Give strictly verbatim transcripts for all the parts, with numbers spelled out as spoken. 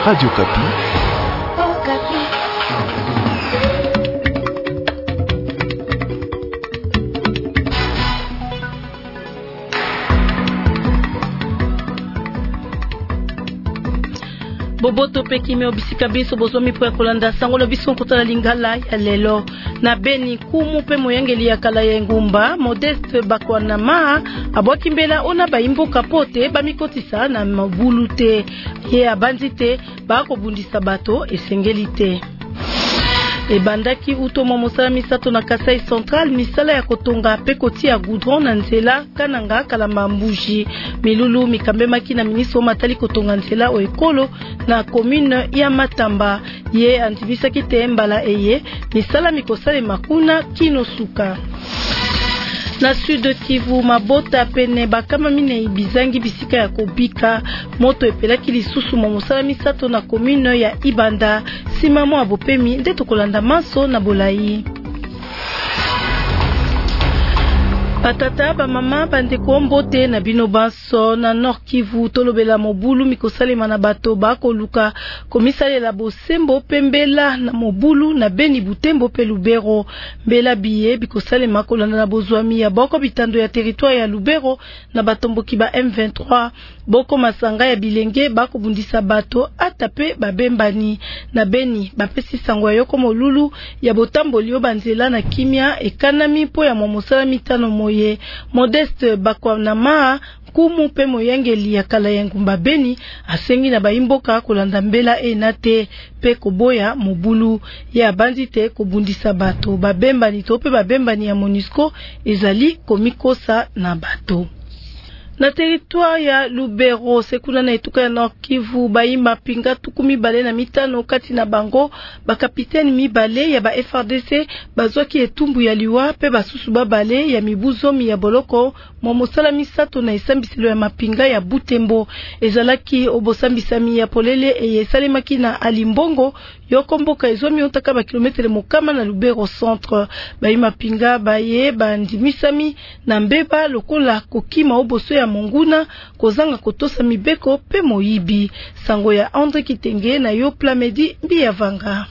Radio Kapi. Oh, Kapi. Boboto pekime obisika biso bozomi po ya kolanda sango biso kotala lingala ya lelo na Beni kumu pe moyangeli ya kala ya ngumba Modeste Bakwanama abwaki mbela ona baimboka pote bamikotisa na mabulu te ye abandi te bakobundisa bato esengeli te. Ebandaki utomo mosala misato na Kasai Central misala ya kotonga pe koti ya goudron na nzela kananga kalamba mbuji milulu mikambemaki na ministre matali kotonga nzela o ekolo na commune ya Matamba ye antibisaki te mbala eye misala mikosale makuna kino suka. Na Sud Kivu mabota pene bakama mine ibizangi bisika ya kobika moto epelaki lisusu mosala misato na commune ya Ibanda simamo abopemi nde tokolanda maso na bolai. Patata ba mama bandeko mbote na bino baso na Nord Kivu tolobela mobulu mikosalema na bato bakoluka komisalela bosembo pembela na mobulu na Beni Butembo pe Lubero mbela biye bikosalema kolanda na bozwami ya boko bitando ya territoire ya Lubero na batomboki ba M vingt-trois boko masanga ya bilenge bakobundisa bato atape babembani na Beni bapesi sango ya yoko molulu ya botamboli banzela na kimia ekanami po ya momosala mitano moye Modeste Bakwanama kumu pe moyangeli ya kala ya ngumba Beni asengi na baimboka kolanda mbela enate pe koboya mobulu ya bandi te kobundisa bato babembani to pe babembani ya MONUSCO ezali komikosa na bato. Na territoire ya Lubero sekuna na etuka ya Nord Kivu baimba pinga tukumi bale na mitano kati na bango bakapiteni mibale ya ba F R D C bazwaki etumbu ya liwa pe basusu babale ya mibuzomi ya boloko momosala misato na esambiselo ya mapinga ya Butembo ezalaki obosambisami ya polele eyesalemaki na Alimbongo yokomboka ezomi otaka ba kilometre mokama na Lubero centre baimba pinga baye bandimisami na mbeba lokola kokima oboso ya monguna kozanga kotosa mibeko pe moyibi sango ya Andre Kitenge na yo Plamedi Biyavanga.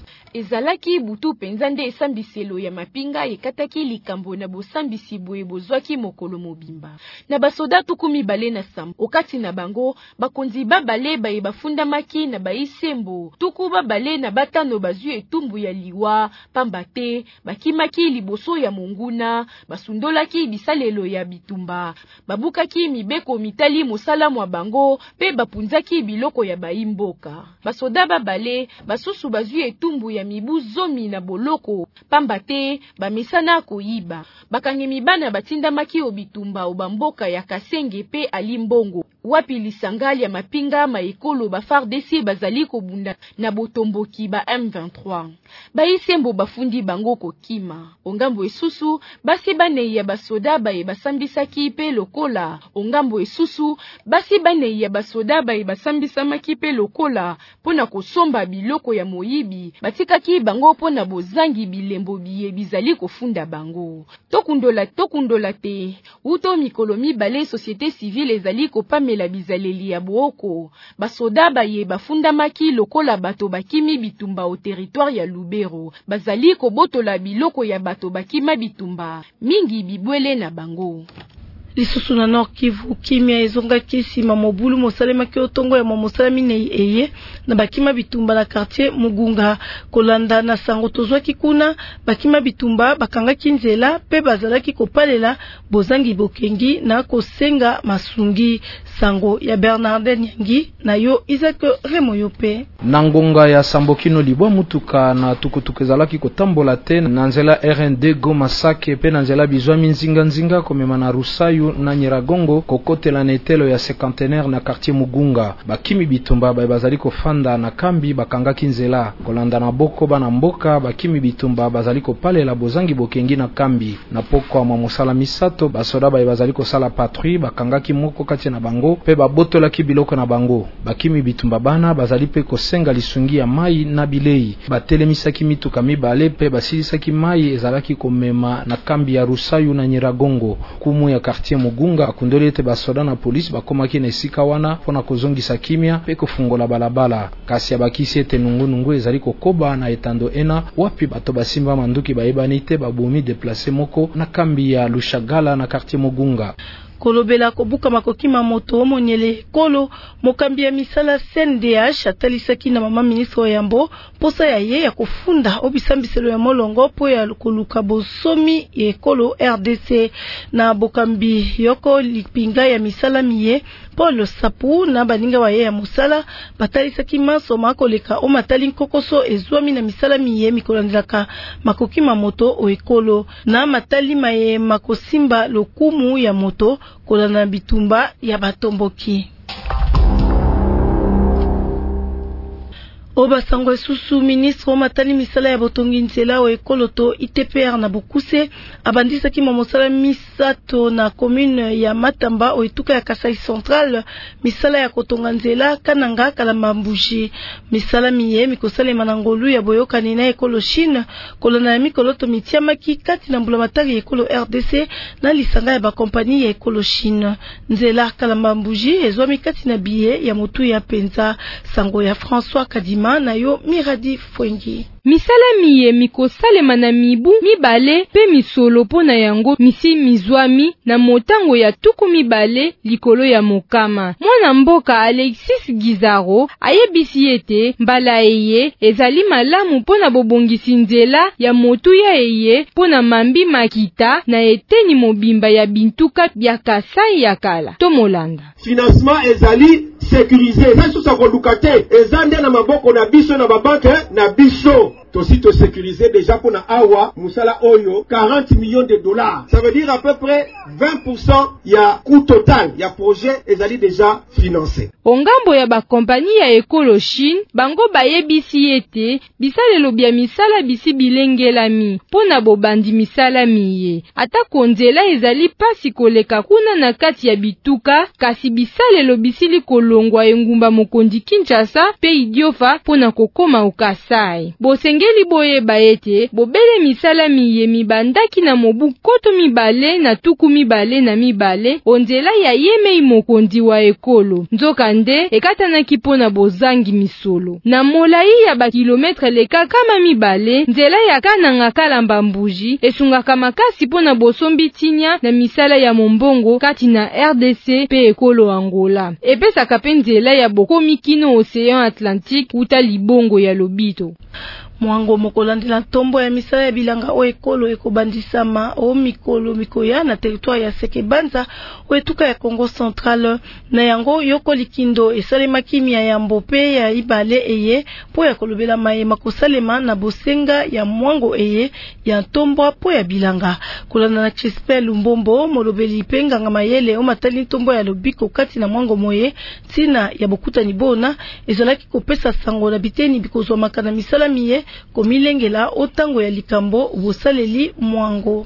Ezalaki butu penza nde esambiselo ya mapinga ekataki likambo na bosambisi boye bozwaki mokolo mobimba na basoda tukumi bale na sam okati na bango bakonzi babale baye bafundamaki na baisembo tuku babale na batano bazwi etumbu ya liwa pambate bakimaki liboso ya monguna basundolaki bisalelo ya bitumba babukaki mibeko mitali mosala mwa bango pe bapunzaki biloko ya baimboka basoda babale basusu bazwi etumbu ya mibu zomi na boloko pambate bamesana koyiba bakangi mibana batindamaki obitumba obamboka ya Kasenge pe Alimbongo wapi lisangali ya mapinga maekolo ba F A R D C bazali kobunda na botomboki ba M vingt-trois baisembo bafundi bango kokima ongambo esusu basi bane ya basoda baye basambisaki pe lokola ongambo esusu basi bane ya basoda baye basambisamaki pe lokola pona kosomba biloko ya moyibi batikaki bango pona bozangi bilembo biye bizali kofunda bango tokundola tokundola te uto mikolo mibale société civile ezali kopamela bizaleli ya booko basoda baye bafundamaki lokola bato bakimi bitumba au territoire ya Lubero bazali kobotola biloko ya bato bakima bitumba mingi bibwele na bango. Lisusu na Nord Kivu kimia ezonga kisima mobulu mosalema ki otongo ya momosala mine eye na bakima bitumba na quartier Mugunga kolanda na sango tozwaki kuna bakima bitumba bakanga kinzela pe bazalaki kopalela bozangi bokengi na kosenga masungi sango ya Bernardin Nyangi na yo Isaac Remoyope Nangonga ya Sambokino libwa mutuka na tukutuke zalaki kotambola te na nzela R N D Goma Sake pe na nzela bizwa minzinga nzinga komema na Rusayu na Nyiragongo kokote la netelo ya cinquantenaire na quartier Mugunga bakimi bitumba ba bazali kofanda na kambi bakanga kinzela kolanda na boko bana mboka bakimi bitumba bazali kopalela bozangi bokengi na kambi na poko ama mosala misato basoda ba bazali kosala patrouille bakanga kimoko kati na bango pe babotola ki biloko na bango bakimi bitumba bana bazali pe kosenga lisungi ya mai na bilei batelemisaki mituka mibale pe basilisaki mai ezalaki komema na kambi ya Rusayu na Nyiragongo kumu ya quartier quartier Mugunga akundoli ete basoda na police bakomaki na esika wana pona kozongisa kimia pe kofungola balabala. Kasi abakisi ete nungu-nungu ezali kokoba na etando ena wapi bato basimba manduki bayebani te babomi deplace moko na kambi ya Lushagala na quartier Mugunga. Kolobela kobuka makokima moto monyele kolo mokambi ya misala C N D H atalisaki na mama ministre Yambo posa ya ye ya kofunda obisambiselo ya molongo po ya koluka bosomi ye kolo R D C na bokambi yoko lipinga ya misala miye Paul Sapu na baninga wa ye ya musala batalisaki maso makoleka o matali nkokoso ezwami na misala miye mikolandilaka makokima moto o ekolo na matali maye makosimba lokumu ya moto kolana bitumba ya batomboki. Oba sangwe susu ministre matali misala ya botongi nzela o ekoloto I T P R na Bokuse abandisa ki momosala misato na commune ya Matamba o etuka ya Kasai Central misala ya kotonga nzela kananga kalamba mbuji misala miye mikosale manangolu ya boyoka nina ekolo Chine kolona ya mikoloto mitiamaki kati na mbula matari ekolo R D C na lisanga ya ba kompani ya ekolo Chine nzela kalamba mbuji ezwami kati na biye ya motu ya penza sango ya François Kadima na yo Miradi Fwengi. Misala miye mikosalema na mibu mibale pe misolo pona yango misi mizwami na motango ya tuku mibale likolo ya mokama. Mwana mboka Alexis Gizaro ayebisi ete mbala eye ezali malamu pona bobongisi nzela ya motu ya eye pona mambi makita na eteni mobimba ya bintuka bya Kasai ya kala. Tomolanda. Financement ezali sécurisé. Na sous sa kodukate ezande na maboko na biso na babanke na biso. Tosi to sécuriser déjà pour na awa musala oyo quarante millions de dollars. Ça veut dire à peu près vingt pour cent ya coût total ya projet ezali déjà financé. Ongambo ya ba kompani ya ekolo Chine bango bayebisi ete bisalelo bya misala bisi bilengelami pona bobandi misala miye. Ata konzela ezali pasi koleka kuna na kati ya bituka kasi bisalelo bisili kolongwa engumba mokondi Kinshasa pe Idiofa pona kokoma ukasai. Bose ngeli boye baete bobele misala miye mibandaki na mobu koto mibale na tuku mibale na mibale onzela ya yeme imokondi wa ekolo nzoka nde ekatana kipona bozangi misolo na molai ya ba kilometre leka kama mibale nzela ya kananga kalamba mbuji esungaka makasi pona bosombi tinya na misala ya mombongo kati na R D C pe ekolo Angola epesa kape nzela ya bokomi kino Océan Atlantique uta libongo ya lobito. Mwango mokolandila tombo ya misala ya bilanga o ekolo ekobandisama o mikolo mikoya na territoire ya Sekebanza o etuka ya Congo Central na yango yoko likindo esalema kimia ya mbope ya ibale eye po ya kolobela maye makosalema na bosenga ya mwango eye ya tombo po ya bilanga kolanda na Chispel Lumbombo molobeli penga nga mayele o matali tombo ya lobiko kati na mwango moye tina ya bokuta ni bona ezalaki kopesa sango na biteni bikozwa makana misala miye komilengela otango ya likambo bosaleli mwango.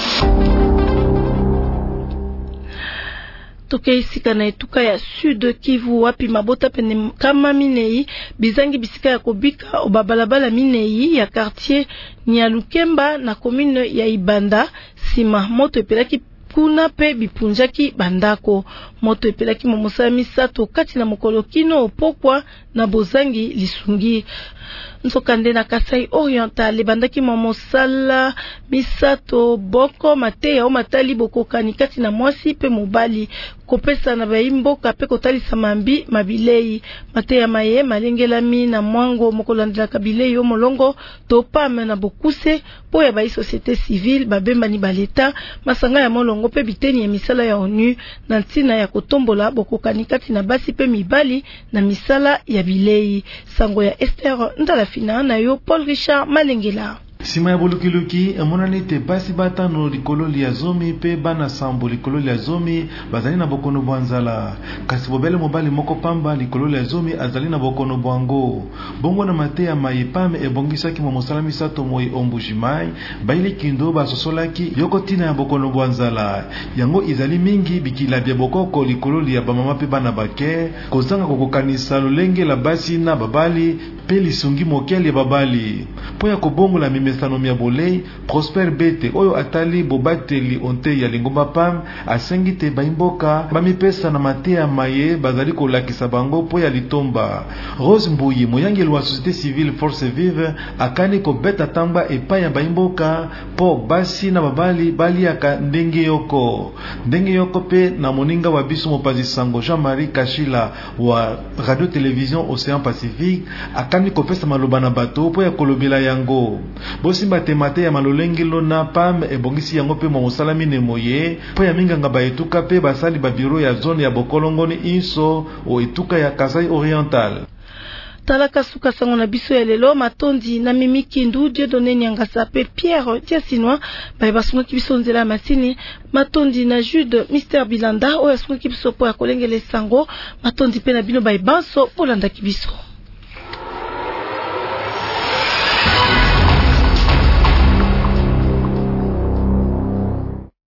Toke isika na etuka ya Sud Kivu wapi mabota pene kama minei bizangi bisika ya kobika obabalabala minei ya quartier Nyalukemba na commune ya Ibanda sima moto epelaki kuna pe bipunjaki bandako moto epelaki momosala misato kati na mokolo kino opokwa na bozangi lisungi nsokande na Kasai Oriental bandaki momosala misato boko mateya o matali bokokani kati na mwasi pe mobali kopesa na baimboka pe kotalisa mambi mabilei mateya maye malengelami na mwango mokolandela kabilei yo molongo topame na bokuse po ya bai société civile babemba ni baleta masanga ya molongo pe biteni ya misala ya ONU na ntina ya kotombola bokokani kati na basi pe mibali na misala ya bilei sango ya Esther ndala fina na yo Paul Richard Malengela. Sima ya bolukiluki amonani te basi batano likolo lia zomi pe bana sambo likolo lia zomi bazali na bokono bwanzala kasi bobele mobali moko pamba likolo lia zomi azali na bokono bwango bongo na mateya maipame ebongisaki momosala misato moi ombujimai baili kindo basosolaki yoko tina ya bokono bwanzala yango izali mingi bikila bya bokoko likolo lia bamama pe bana bake kozanga kokokanisa lolenge la basi na babali pe lisungi mokeli ya babali po ya kobongola mime bimesano mia bolei Prosper Bete oyo atali bobateli onte ya lingomba pam asengi te baimboka bamipesa na matea maye bazali kolakisa bango po ya litomba. Rose Mbuyi moyangeli wa société civile Force Vive akani kobeta tamba epai ya baimboka po basi na babali baliaka ndenge yoko ndenge yoko pe na moninga wa biso mopazi sango Jean-Marie Kashila wa radio télévision Océan Pacifique akani kopesa maloba na bato po ya kolobela yango bosimba temate ya malolenge lona pam ebongisi yango pe mo mosalami ne moye po ya minganga ba etuka pe basali ba bureau ya zone ya Bokolongoni inso o etuka ya Kasai Oriental. Talaka suka sango na biso ya lelo matondi na Mimi Kindu Dieudonné Nyangasa pe Pierre Tiasinois ba basunga kibiso nzela masini matondi na Jude Mister Bilanda oya sunga kibiso po ya kolengele sango matondi pe na bino ba banso polanda kibiso.